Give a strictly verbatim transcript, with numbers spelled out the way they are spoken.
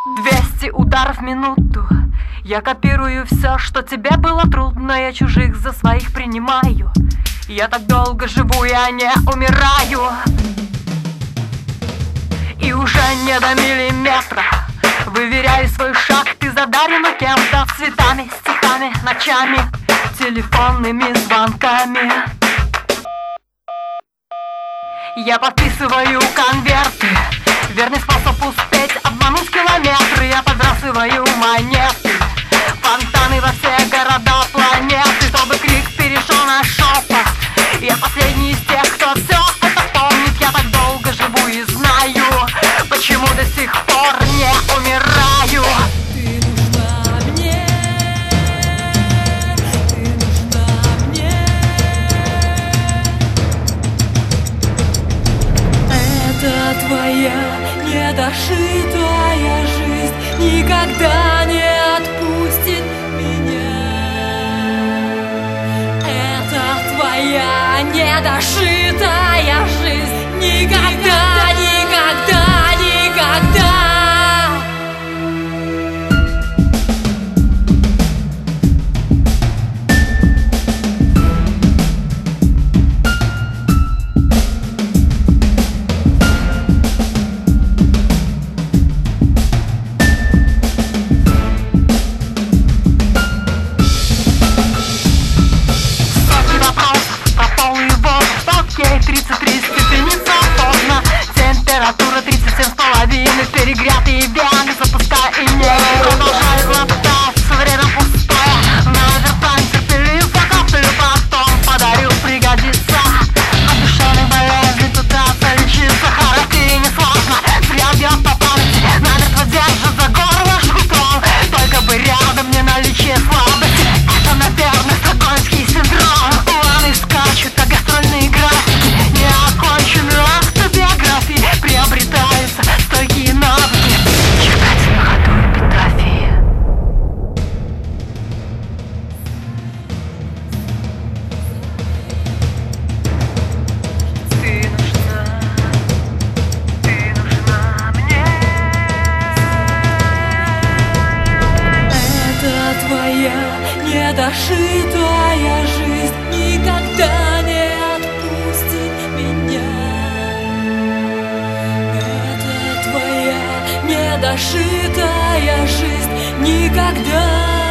Двести ударов в минуту. Я копирую все, что тебе было трудно. Я чужих за своих принимаю. Я так долго живу, я не умираю. И уже не до миллиметра. Выверяю свой шаг, ты задарена кем-то, цветами, стихами, ночами, телефонными звонками. Я подписываю конверты, верный способ успеть обмануть километры. Я подбрасываю монеты, фонтаны во все города планеты, чтобы крик перешел на шепот. Я последний из тех, кто все это помнит. Я так долго живу и знаю, почему до сих пор не умираю. Ты нужна мне, ты нужна мне. Это твоя недошитая жизнь никогда не отпустит меня. Это твоя недошитая жизнь никогда, никогда, никогда. тридцать три степени свободно. Температура тридцать семь с половиной. Перегретый век, запускай и не продолжай глотаться, время пустое. На вертане терпеливо коплю, потом подарю, пригодится. От душевной болезни пытаться лечиться характери несложно. Зря бьет по памяти, намертво держит за горло жгутом. Только бы рядом не наличие слабости. Это, наверное, стокгольмский синдром. Планы скачут, как гастрольные графики. Неоконченные автобиографии приобретаются стойкие навыки. Читать на ходу эпитафии. Ты нужна, ты нужна мне. Это твоя недошитая жизнь никогда не отпустит меня. Это твоя недошитая жизнь никогда